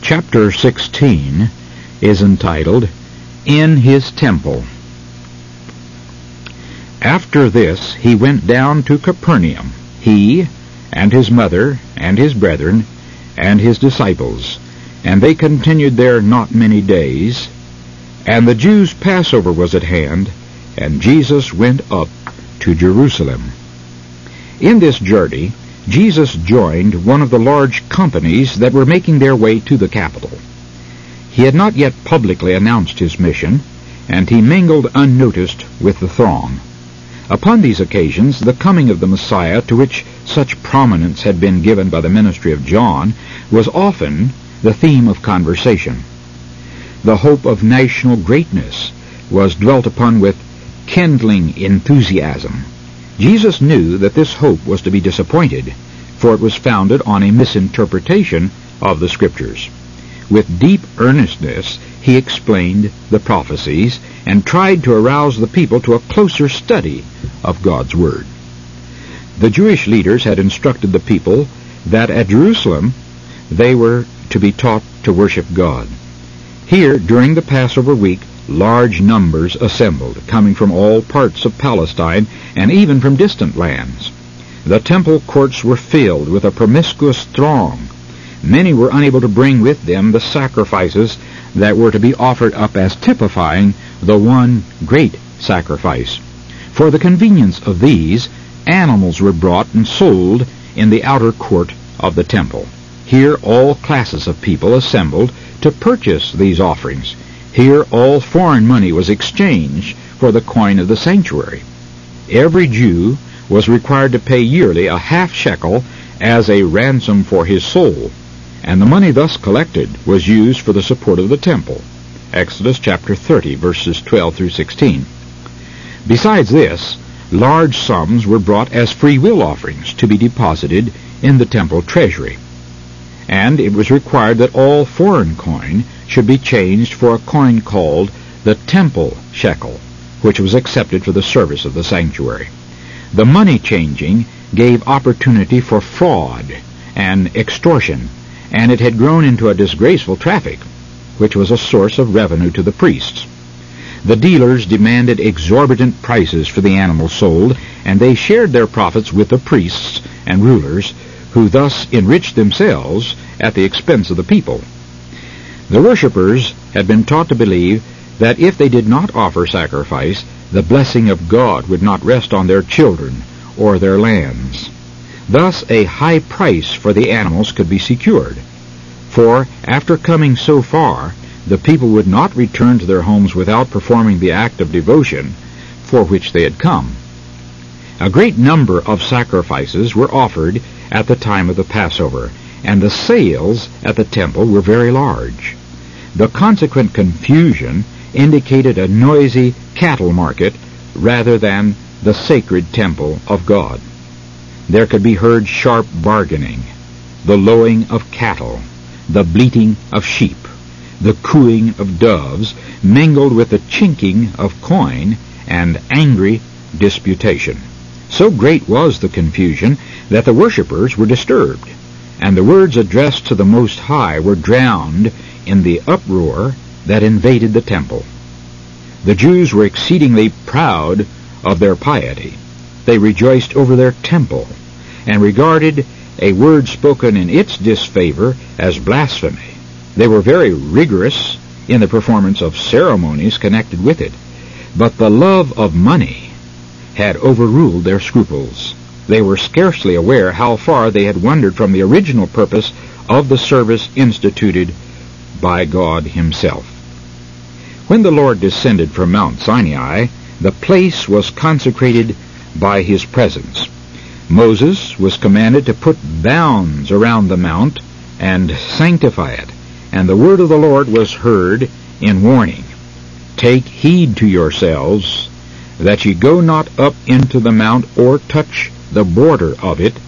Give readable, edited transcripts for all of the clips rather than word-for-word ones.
Chapter 16 is entitled, In His Temple. After this he went down to Capernaum, he, and his mother, and his brethren, and his disciples, and they continued there not many days. And the Jews' Passover was at hand, and Jesus went up to Jerusalem. In this journey Jesus joined one of the large companies that were making their way to the capital. He had not yet publicly announced his mission, and he mingled unnoticed with the throng. Upon these occasions, the coming of the Messiah, to which such prominence had been given by the ministry of John, was often the theme of conversation. The hope of national greatness was dwelt upon with kindling enthusiasm. Jesus knew that this hope was to be disappointed, for it was founded on a misinterpretation of the Scriptures. With deep earnestness he explained the prophecies and tried to arouse the people to a closer study of God's Word. The Jewish leaders had instructed the people that at Jerusalem they were to be taught to worship God. Here, during the Passover week, large numbers assembled, coming from all parts of Palestine and even from distant lands. The temple courts were filled with a promiscuous throng. Many were unable to bring with them the sacrifices that were to be offered up as typifying the one great sacrifice. For the convenience of these, animals were brought and sold in the outer court of the temple. Here all classes of people assembled to purchase these offerings. Here all foreign money was exchanged for the coin of the sanctuary. Every Jew was required to pay yearly a half shekel as a ransom for his soul, and the money thus collected was used for the support of the temple. Exodus chapter 30, verses 12 through 16. Besides this, large sums were brought as free will offerings to be deposited in the temple treasury. And it was required that all foreign coin should be changed for a coin called the temple shekel, which was accepted for the service of the sanctuary. The money changing gave opportunity for fraud and extortion, and it had grown into a disgraceful traffic, which was a source of revenue to the priests. The dealers demanded exorbitant prices for the animals sold, and they shared their profits with the priests and rulers, who thus enriched themselves at the expense of the people. The worshippers had been taught to believe that if they did not offer sacrifice, the blessing of God would not rest on their children or their lands. Thus a high price for the animals could be secured, for after coming so far, the people would not return to their homes without performing the act of devotion for which they had come. A great number of sacrifices were offered at the time of the Passover, and the sales at the temple were very large. The consequent confusion indicated a noisy cattle market rather than the sacred temple of God. There could be heard sharp bargaining, the lowing of cattle, the bleating of sheep, the cooing of doves, mingled with the chinking of coin and angry disputation. So great was the confusion that the worshippers were disturbed, and the words addressed to the Most High were drowned in the uproar that invaded the temple. The Jews were exceedingly proud of their piety. They rejoiced over their temple, and regarded a word spoken in its disfavor as blasphemy. They were very rigorous in the performance of ceremonies connected with it, but the love of money had overruled their scruples. They were scarcely aware how far they had wandered from the original purpose of the service instituted by God Himself. When the Lord descended from Mount Sinai, the place was consecrated by His presence. Moses was commanded to put bounds around the mount and sanctify it, and the word of the Lord was heard in warning. Take heed to yourselves, that ye go not up into the mount, or touch the border of it.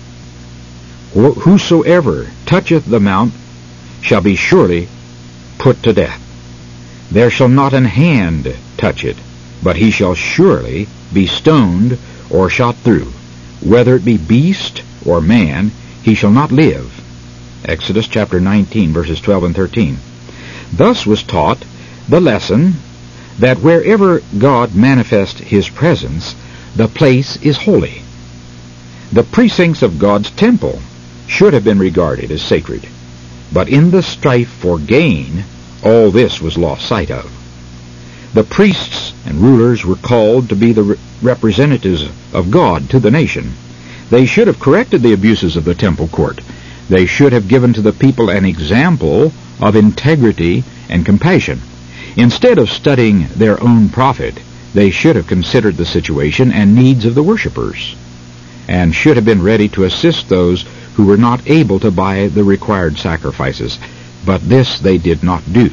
Whosoever toucheth the mount shall be surely put to death. There shall not an hand touch it, but he shall surely be stoned or shot through. Whether it be beast or man, he shall not live. Exodus chapter 19, verses 12 and 13. Thus was taught the lesson that wherever God manifests his presence, the place is holy. The precincts of God's temple should have been regarded as sacred, but in the strife for gain, all this was lost sight of. The priests and rulers were called to be the representatives of God to the nation. They should have corrected the abuses of the temple court. They should have given to the people an example of integrity and compassion. Instead of studying their own profit, they should have considered the situation and needs of the worshipers, and should have been ready to assist those who were not able to buy the required sacrifices. But this they did not do.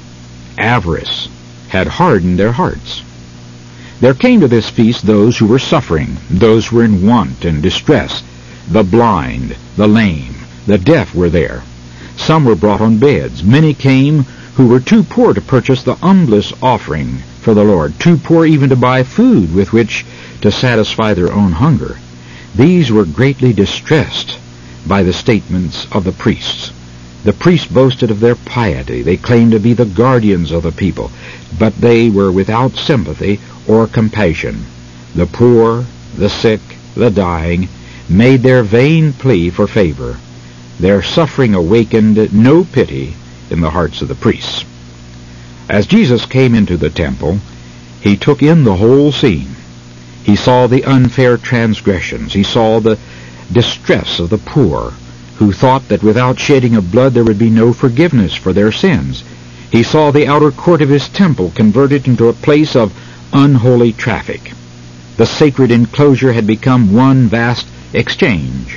Avarice had hardened their hearts. There came to this feast those who were suffering, those who were in want and distress. The blind, the lame, the deaf were there. Some were brought on beds. Many came who were too poor to purchase the humblest offering for the Lord, too poor even to buy food with which to satisfy their own hunger. These were greatly distressed by the statements of the priests. The priests boasted of their piety. They claimed to be the guardians of the people, but they were without sympathy or compassion. The poor, the sick, the dying made their vain plea for favor. Their suffering awakened no pity in the hearts of the priests. As Jesus came into the temple, he took in the whole scene. He saw the unfair transgressions. He saw the distress of the poor, who thought that without shedding of blood there would be no forgiveness for their sins. He saw the outer court of his temple converted into a place of unholy traffic. The sacred enclosure had become one vast exchange.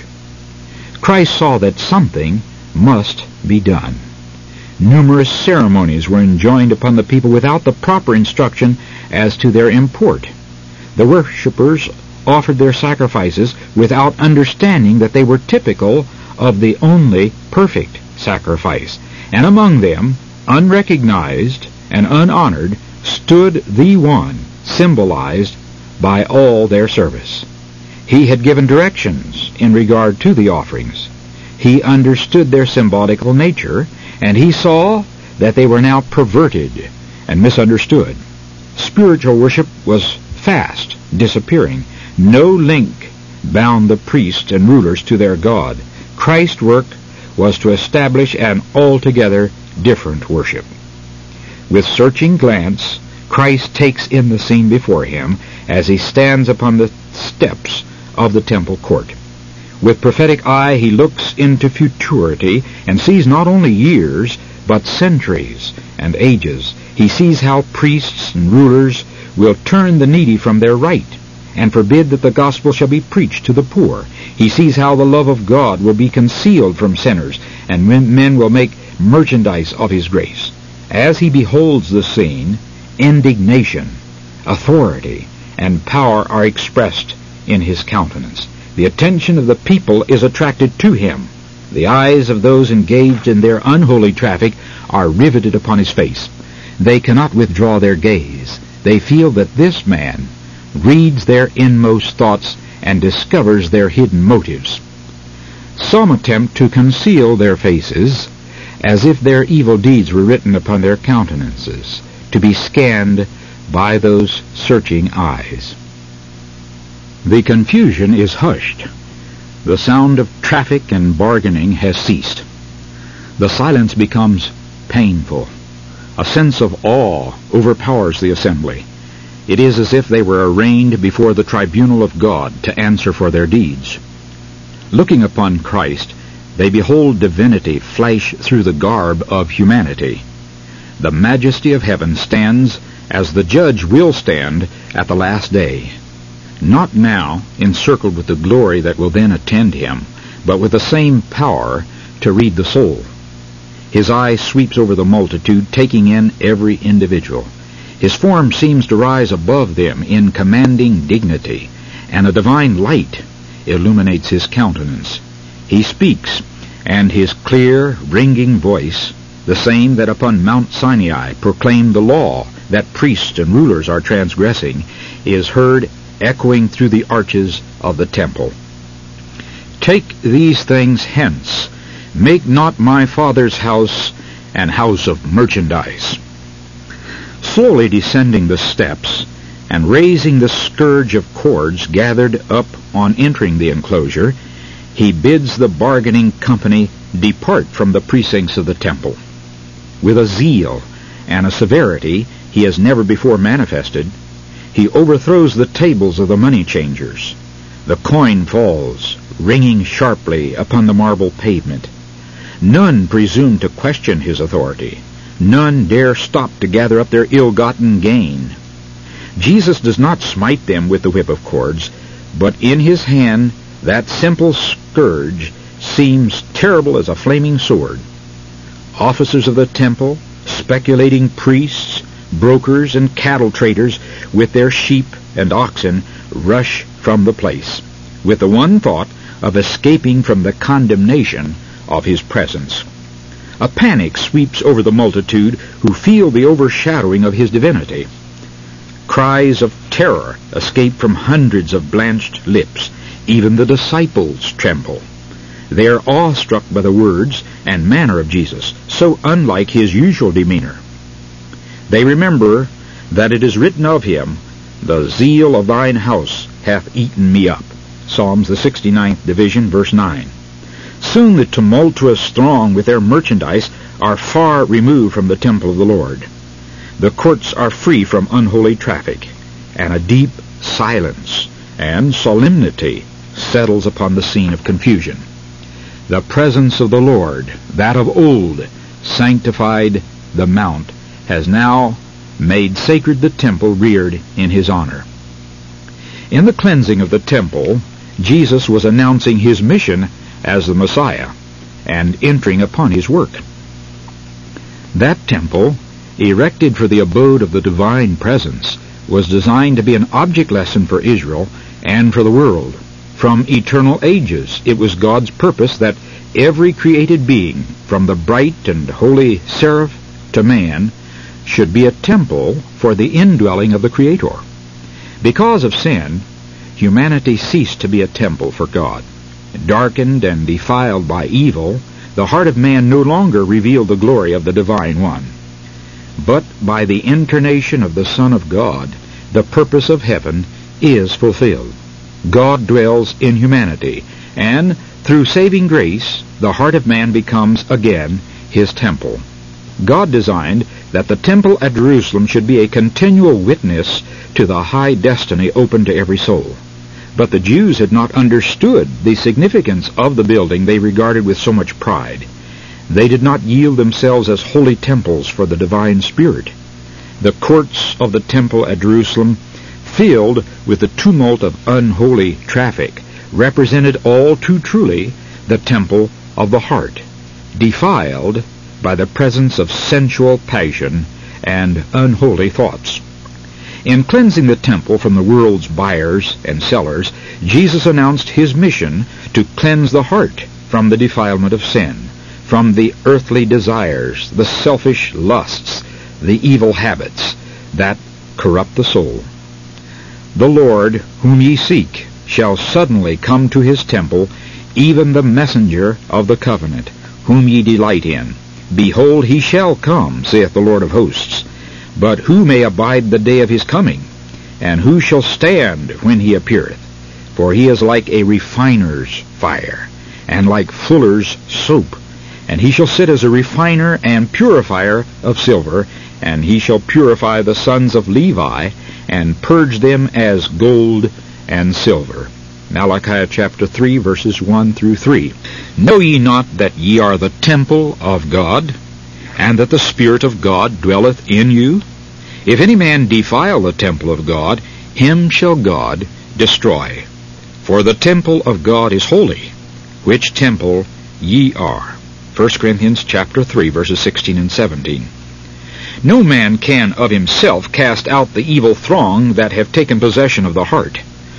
Christ saw that something must be done. Numerous ceremonies were enjoined upon the people without the proper instruction as to their import. The worshippers offered their sacrifices without understanding that they were typical of the only perfect sacrifice. And among them, unrecognized and unhonored, stood the one symbolized by all their service. He had given directions in regard to the offerings. He understood their symbolical nature, and he saw that they were now perverted and misunderstood. Spiritual worship was fast disappearing. No link bound the priests and rulers to their God. Christ's work was to establish an altogether different worship. With searching glance, Christ takes in the scene before him as he stands upon the steps of the temple court. With prophetic eye, he looks into futurity and sees not only years, but centuries and ages. He sees how priests and rulers will turn the needy from their right and forbid that the gospel shall be preached to the poor. He sees how the love of God will be concealed from sinners, and men will make merchandise of his grace. As he beholds the scene, indignation, authority, and power are expressed in his countenance. The attention of the people is attracted to him. The eyes of those engaged in their unholy traffic are riveted upon his face. They cannot withdraw their gaze. They feel that this man reads their inmost thoughts and discovers their hidden motives. Some attempt to conceal their faces, as if their evil deeds were written upon their countenances, to be scanned by those searching eyes. The confusion is hushed. The sound of traffic and bargaining has ceased. The silence becomes painful. A sense of awe overpowers the assembly. It is as if they were arraigned before the tribunal of God to answer for their deeds. Looking upon Christ, they behold divinity flash through the garb of humanity. The majesty of heaven stands as the judge will stand at the last day. Not now encircled with the glory that will then attend him, but with the same power to read the soul. His eye sweeps over the multitude, taking in every individual. His form seems to rise above them in commanding dignity, and a divine light illuminates his countenance. He speaks, and his clear, ringing voice, the same that upon Mount Sinai proclaimed the law that priests and rulers are transgressing, is heard echoing through the arches of the temple. Take these things hence, Make not my Father's house an house of merchandise. Slowly descending the steps and raising the scourge of cords gathered up on entering the enclosure, he bids the bargaining company depart from the precincts of the temple. With a zeal and a severity he has never before manifested, he overthrows the tables of the money changers. The coin falls, ringing sharply upon the marble pavement. None presume to question his authority. None dare stop to gather up their ill-gotten gain. Jesus does not smite them with the whip of cords, but in his hand that simple scourge seems terrible as a flaming sword. Officers of the temple, speculating priests, brokers, and cattle traders with their sheep and oxen rush from the place, with the one thought of escaping from the condemnation of his presence. A panic sweeps over the multitude who feel the overshadowing of his divinity. Cries of terror escape from hundreds of blanched lips. Even the disciples tremble. They are awestruck by the words and manner of Jesus, so unlike his usual demeanor. They remember that it is written of him, "The zeal of thine house hath eaten me up." Psalms the 69th division, verse 9. Soon the tumultuous throng with their merchandise are far removed from the temple of the Lord. The courts are free from unholy traffic, and a deep silence and solemnity settles upon the scene of confusion. The presence of the Lord, that of old sanctified the mount, has now made sacred the temple reared in his honor. In the cleansing of the temple, Jesus was announcing his mission as the Messiah and entering upon his work. That temple, erected for the abode of the divine presence, was designed to be an object lesson for Israel and for the world. From eternal ages, it was God's purpose that every created being, from the bright and holy seraph to man, should be a temple for the indwelling of the Creator. Because of sin, humanity ceased to be a temple for God. Darkened and defiled by evil, the heart of man no longer revealed the glory of the Divine One. But by the incarnation of the Son of God, the purpose of heaven is fulfilled. God dwells in humanity, and through saving grace, the heart of man becomes again his temple. God designed that the temple at Jerusalem should be a continual witness to the high destiny open to every soul. But the Jews had not understood the significance of the building they regarded with so much pride. They did not yield themselves as holy temples for the divine Spirit. The courts of the temple at Jerusalem, filled with the tumult of unholy traffic, represented all too truly the temple of the heart, defiled by the presence of sensual passion and unholy thoughts. In cleansing the temple from the world's buyers and sellers, Jesus announced his mission to cleanse the heart from the defilement of sin, from the earthly desires, the selfish lusts, the evil habits that corrupt the soul. The Lord, whom ye seek, shall suddenly come to his temple, even the messenger of the covenant, whom ye delight in. Behold, he shall come, saith the Lord of hosts. But who may abide the day of his coming? And who shall stand when he appeareth? For he is like a refiner's fire, and like fuller's soap. And he shall sit as a refiner and purifier of silver, and he shall purify the sons of Levi, and purge them as gold and silver. Malachi chapter 3, verses 1 through 3. Know ye not that ye are the temple of God, and that the Spirit of God dwelleth in you? If any man defile the temple of God, him shall God destroy. For the temple of God is holy, which temple ye are. 1 Corinthians chapter 3, verses 16 and 17. No man can of himself cast out the evil throng that have taken possession of the heart.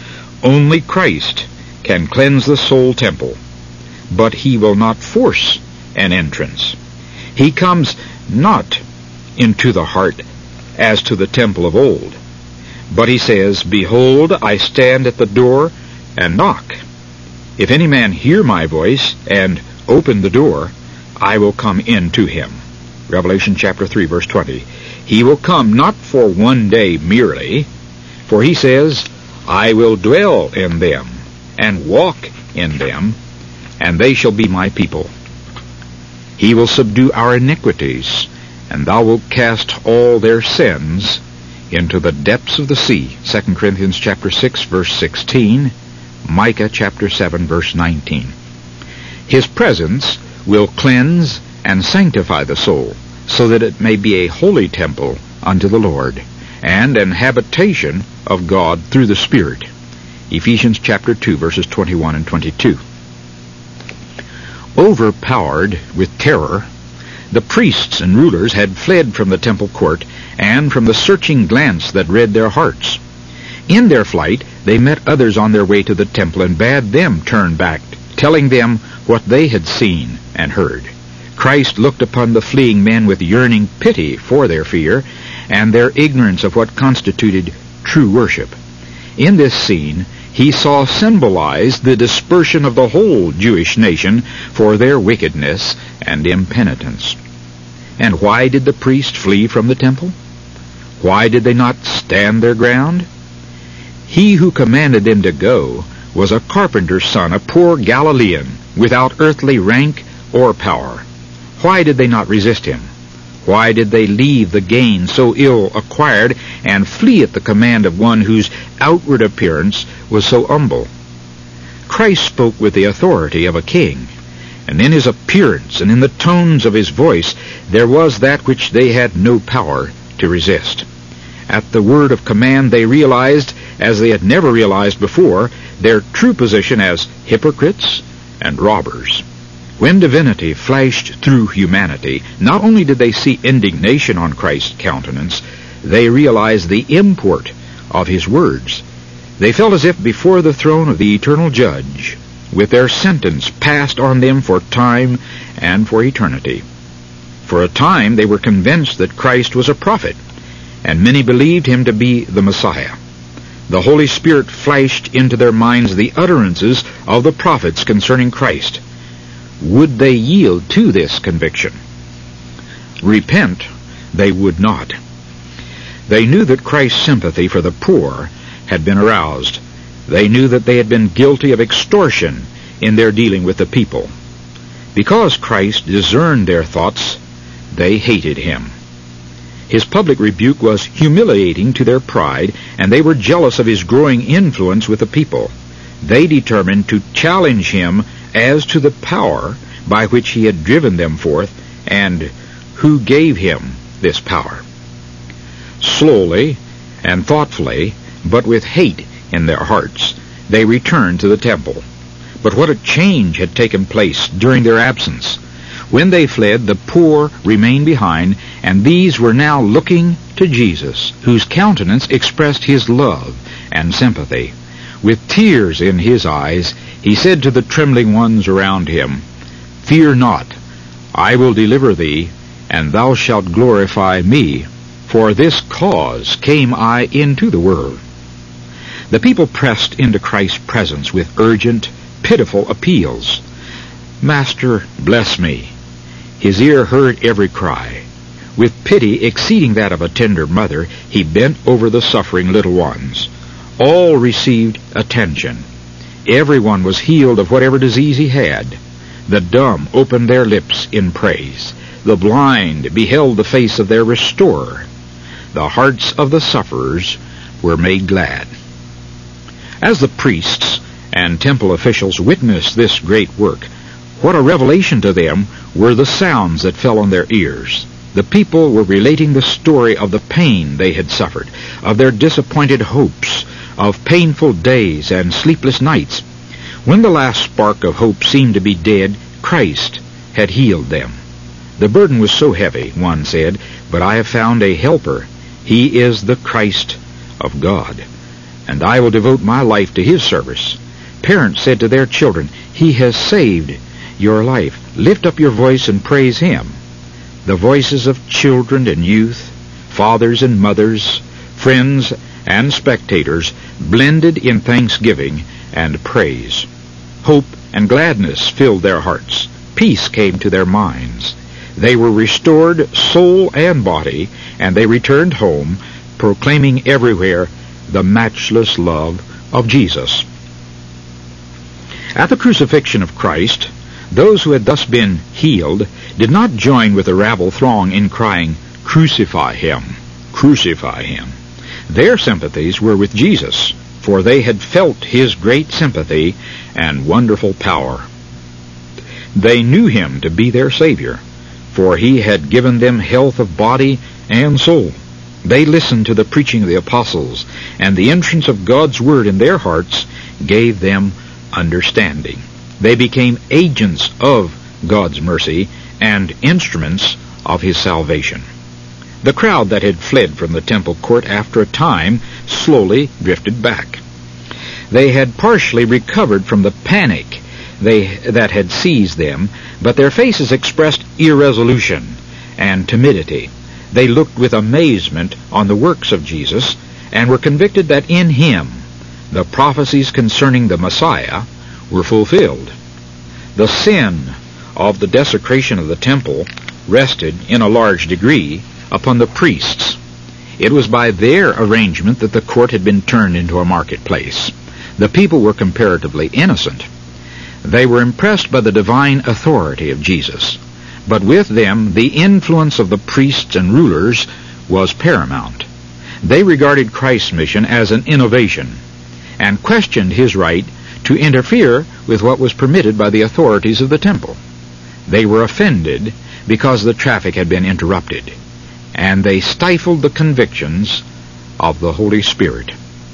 Only Christ can cleanse the soul temple, but he will not force an entrance. He comes not into the heart as to the temple of old, but he says, Behold, I stand at the door and knock. If any man hear my voice and open the door, I will come in to him. Revelation chapter 3, verse 20. He will come not for one day merely, for he says, I will dwell in them, and walk in them, and they shall be my people. He will subdue our iniquities, and thou wilt cast all their sins into the depths of the sea. 2 Corinthians chapter 6, verse 16, Micah chapter 7, verse 19. His presence will cleanse and sanctify the soul, so that it may be a holy temple unto the Lord, and an habitation of God through the Spirit. Ephesians chapter 2, verses 21 and 22. Overpowered with terror, the priests and rulers had fled from the temple court and from the searching glance that read their hearts. In their flight, they met others on their way to the temple and bade them turn back, telling them what they had seen and heard. Christ looked upon the fleeing men with yearning pity for their fear and their ignorance of what constituted true worship. In this scene, he saw symbolized the dispersion of the whole Jewish nation for their wickedness and impenitence. And why did the priests flee from the temple? Why did they not stand their ground? He who commanded them to go was a carpenter's son, a poor Galilean, without earthly rank or power. Why did they not resist him? Why did they leave the gain so ill acquired and flee at the command of one whose outward appearance was so humble? Christ spoke with the authority of a king, and in his appearance and in the tones of his voice there was that which they had no power to resist. At the word of command they realized, as they had never realized before, their true position as hypocrites and robbers. When divinity flashed through humanity, not only did they see indignation on Christ's countenance, they realized the import of his words. They felt as if before the throne of the eternal judge, with their sentence passed on them for time and for eternity. For a time they were convinced that Christ was a prophet, and many believed him to be the Messiah. The Holy Spirit flashed into their minds the utterances of the prophets concerning Christ. Would they yield to this conviction? Repent they would not. They knew that Christ's sympathy for the poor had been aroused. They knew that they had been guilty of extortion in their dealing with the people. Because Christ discerned their thoughts, they hated him. His public rebuke was humiliating to their pride, and they were jealous of his growing influence with the people. They determined to challenge him as to the power by which he had driven them forth, and who gave him this power. Slowly and thoughtfully, but with hate in their hearts, they returned to the temple. But what a change had taken place during their absence! When they fled, the poor remained behind, and these were now looking to Jesus, whose countenance expressed his love and sympathy. With tears in his eyes, he said to the trembling ones around him, Fear not, I will deliver thee, and thou shalt glorify me. For this cause came I into the world. The people pressed into Christ's presence with urgent, pitiful appeals. Master, bless me. His ear heard every cry. With pity exceeding that of a tender mother, he bent over the suffering little ones. All received attention. Everyone was healed of whatever disease he had. The dumb opened their lips in praise. The blind beheld the face of their restorer. The hearts of the sufferers were made glad. As the priests and temple officials witnessed this great work, what a revelation to them were the sounds that fell on their ears. The people were relating the story of the pain they had suffered, of their disappointed hopes, of painful days and sleepless nights. When the last spark of hope seemed to be dead, Christ had healed them. The burden was so heavy, one said, but I have found a helper. He is the Christ of God, and I will devote my life to his service. Parents said to their children, He has saved your life. Lift up your voice and praise him. The voices of children and youth, fathers and mothers, friends and spectators blended in thanksgiving and praise. Hope and gladness filled their hearts. Peace came to their minds. They were restored soul and body, and they returned home, proclaiming everywhere the matchless love of Jesus. At the crucifixion of Christ, those who had thus been healed did not join with the rabble throng in crying, "Crucify him! Crucify him!" Their sympathies were with Jesus, for they had felt his great sympathy and wonderful power. They knew him to be their Savior, for he had given them health of body and soul. They listened to the preaching of the apostles, and the entrance of God's word in their hearts gave them understanding. They became agents of God's mercy and instruments of his salvation. The crowd that had fled from the temple court after a time slowly drifted back. They had partially recovered from the panic that had seized them, but their faces expressed irresolution and timidity. They looked with amazement on the works of Jesus and were convicted that in him the prophecies concerning the Messiah were fulfilled. The sin of the desecration of the temple rested in a large degree upon the priests. It was by their arrangement that the court had been turned into a marketplace. The people were comparatively innocent. They were impressed by the divine authority of Jesus, but with them the influence of the priests and rulers was paramount. They regarded Christ's mission as an innovation and questioned his right to interfere with what was permitted by the authorities of the temple. They were offended because the traffic had been interrupted, and they stifled the convictions of the Holy Spirit.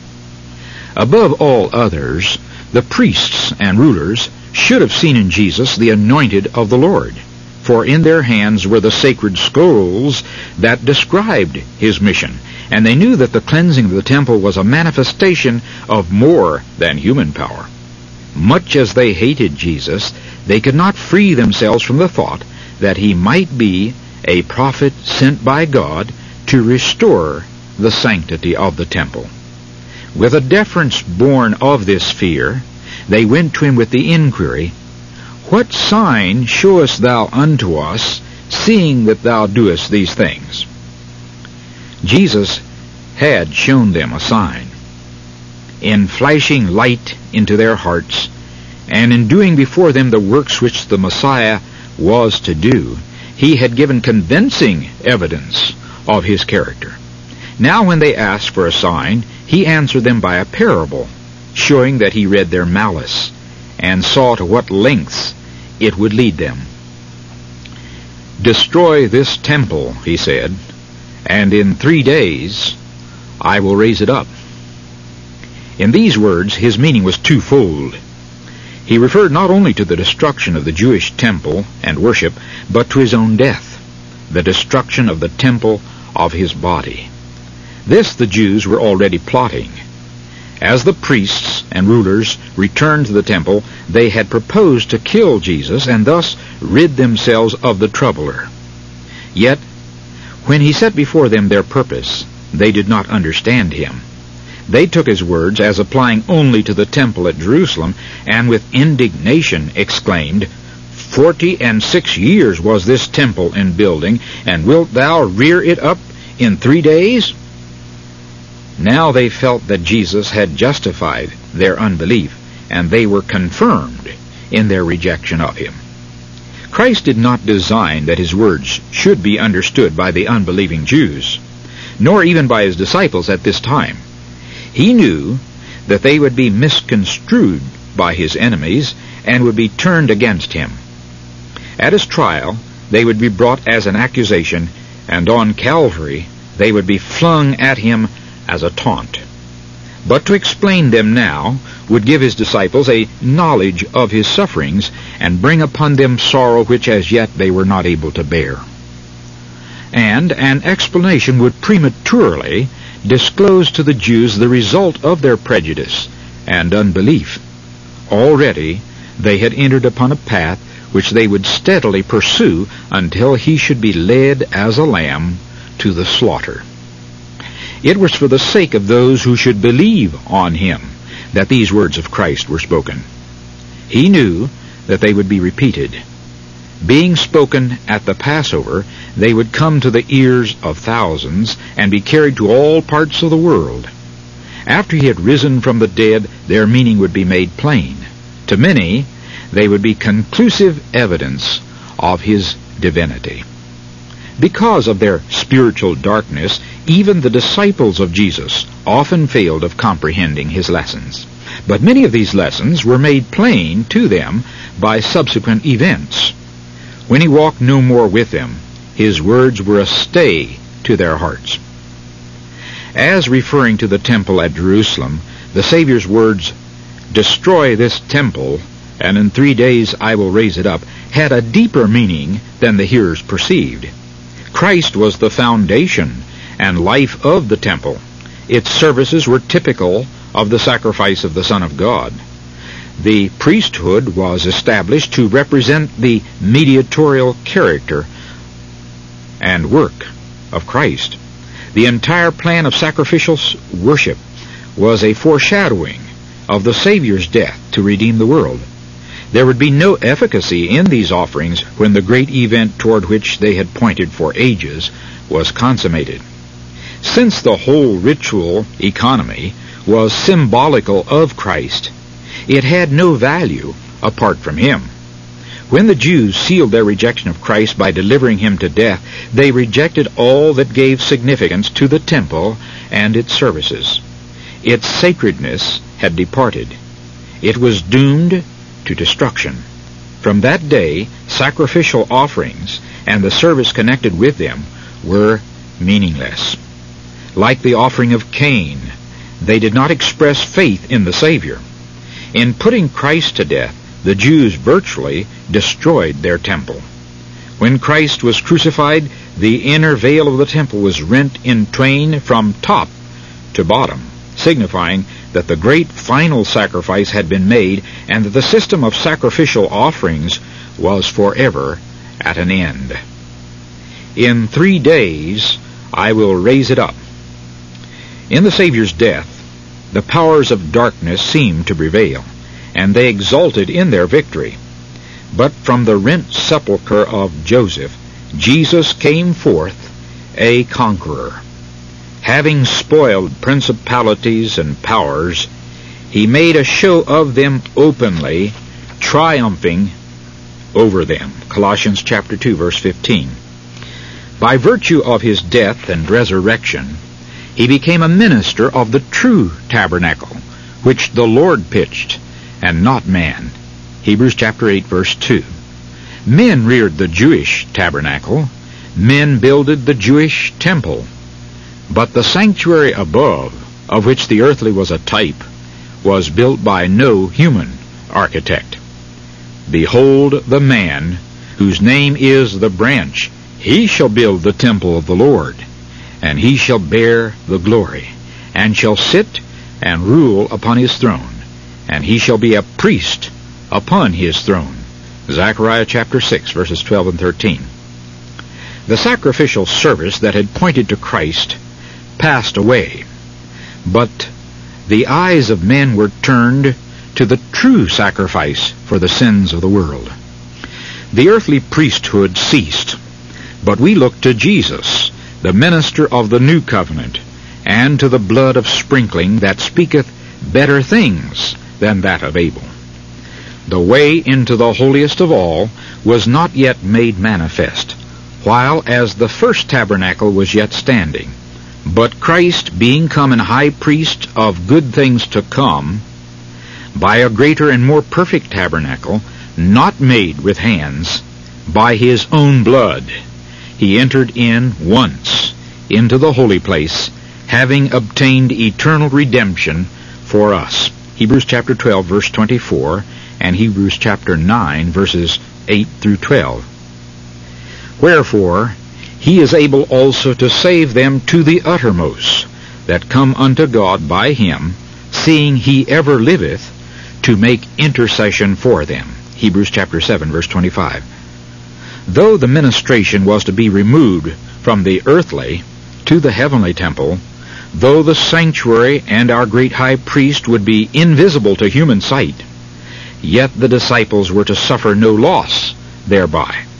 Above all others, the priests and rulers should have seen in Jesus the anointed of the Lord, for in their hands were the sacred scrolls that described his mission, and they knew that the cleansing of the temple was a manifestation of more than human power. Much as they hated Jesus, they could not free themselves from the thought that he might be a prophet sent by God to restore the sanctity of the temple. With a deference born of this fear, they went to him with the inquiry, "What sign showest thou unto us, seeing that thou doest these things?" Jesus had shown them a sign. In flashing light into their hearts, and in doing before them the works which the Messiah was to do, he had given convincing evidence of his character. Now when they asked for a sign, he answered them by a parable, showing that he read their malice, and saw to what lengths it would lead them. "Destroy this temple," he said, "and in 3 days I will raise it up." In these words, his meaning was twofold. He referred not only to the destruction of the Jewish temple and worship, but to his own death, the destruction of the temple of his body. This the Jews were already plotting. As the priests and rulers returned to the temple, they had proposed to kill Jesus and thus rid themselves of the troubler. Yet, when he set before them their purpose, they did not understand him. They took his words as applying only to the temple at Jerusalem, and with indignation exclaimed, 46 years was this temple in building, and wilt thou rear it up in 3 days? Now they felt that Jesus had justified their unbelief, and they were confirmed in their rejection of him. Christ did not design that his words should be understood by the unbelieving Jews, nor even by his disciples at this time. He knew that they would be misconstrued by his enemies and would be turned against him. At his trial, they would be brought as an accusation, and on Calvary they would be flung at him as a taunt. But to explain them now would give his disciples a knowledge of his sufferings and bring upon them sorrow which as yet they were not able to bear. And an explanation would prematurely disclose to the Jews the result of their prejudice and unbelief. Already they had entered upon a path which they would steadily pursue until he should be led as a lamb to the slaughter. It was for the sake of those who should believe on him that these words of Christ were spoken. He knew that they would be repeated, Being spoken at the Passover, they would come to the ears of thousands and be carried to all parts of the world. After he had risen from the dead, their meaning would be made plain. To many, they would be conclusive evidence of his divinity. Because of their spiritual darkness, even the disciples of Jesus often failed of comprehending his lessons. But many of these lessons were made plain to them by subsequent events. When he walked no more with them, his words were a stay to their hearts. As referring to the temple at Jerusalem, the Savior's words, "Destroy this temple, and in 3 days I will raise it up," had a deeper meaning than the hearers perceived. Christ was the foundation and life of the temple. Its services were typical of the sacrifice of the Son of God. The priesthood was established to represent the mediatorial character and work of Christ. The entire plan of sacrificial worship was a foreshadowing of the Savior's death to redeem the world. There would be no efficacy in these offerings when the great event toward which they had pointed for ages was consummated. Since the whole ritual economy was symbolical of Christ, it had no value apart from him. When the Jews sealed their rejection of Christ by delivering him to death, they rejected all that gave significance to the temple and its services. Its sacredness had departed. It was doomed to destruction. From that day, sacrificial offerings and the service connected with them were meaningless. Like the offering of Cain, they did not express faith in the Savior. In putting Christ to death, the Jews virtually destroyed their temple. When Christ was crucified, the inner veil of the temple was rent in twain from top to bottom, signifying that the great final sacrifice had been made and that the system of sacrificial offerings was forever at an end. In 3 days I will raise it up. In the Savior's death, the powers of darkness seemed to prevail, and they exulted in their victory. But from the rent sepulchre of Joseph, Jesus came forth a conqueror. Having spoiled principalities and powers, he made a show of them openly, triumphing over them. Colossians chapter 2, verse 15. By virtue of his death and resurrection, he became a minister of the true tabernacle, which the Lord pitched, and not man. Hebrews chapter 8, verse 2. Men reared the Jewish tabernacle. Men builded the Jewish temple. But the sanctuary above, of which the earthly was a type, was built by no human architect. Behold the man, whose name is the branch. He shall build the temple of the Lord, and he shall bear the glory, and shall sit and rule upon his throne, and he shall be a priest upon his throne. Zechariah chapter 6, verses 12 and 13. The sacrificial service that had pointed to Christ passed away, but the eyes of men were turned to the true sacrifice for the sins of the world. The earthly priesthood ceased, but we look to Jesus, the minister of the new covenant, and to the blood of sprinkling that speaketh better things than that of Abel. The way into the holiest of all was not yet made manifest, while as the first tabernacle was yet standing. But Christ, being come and high priest of good things to come, by a greater and more perfect tabernacle, not made with hands, by his own blood, he entered in once into the holy place, having obtained eternal redemption for us. Hebrews chapter 12, verse 24, and Hebrews chapter 9, verses 8 through 12. Wherefore, he is able also to save them to the uttermost, that come unto God by him, seeing he ever liveth, to make intercession for them. Hebrews chapter 7, verse 25. Though the ministration was to be removed from the earthly to the heavenly temple, though the sanctuary and our great high priest would be invisible to human sight, yet the disciples were to suffer no loss thereby.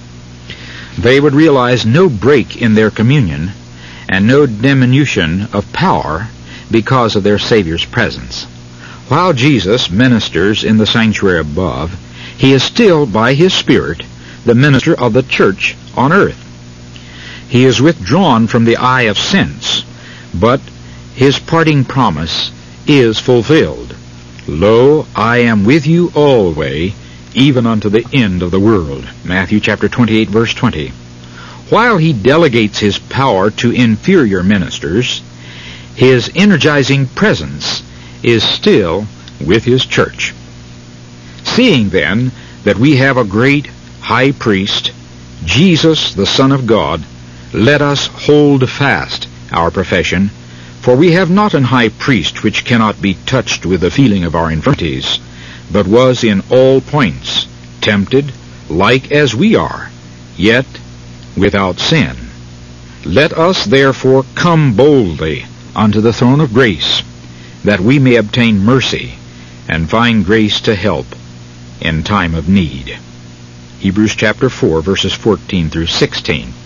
they would realize no break in their communion and no diminution of power because of their Savior's presence. While Jesus ministers in the sanctuary above, he is still, by his Spirit, the minister of the church on earth. He is withdrawn from the eye of sense, but his parting promise is fulfilled. Lo, I am with you always, even unto the end of the world. Matthew chapter 28, verse 20. While he delegates his power to inferior ministers, his energizing presence is still with his church. Seeing then that we have a great high priest, Jesus the Son of God, let us hold fast our profession, for we have not an high priest which cannot be touched with the feeling of our infirmities, but was in all points tempted like as we are, yet without sin. Let us therefore come boldly unto the throne of grace, that we may obtain mercy and find grace to help in time of need. Hebrews chapter 4, verses 14 through 16.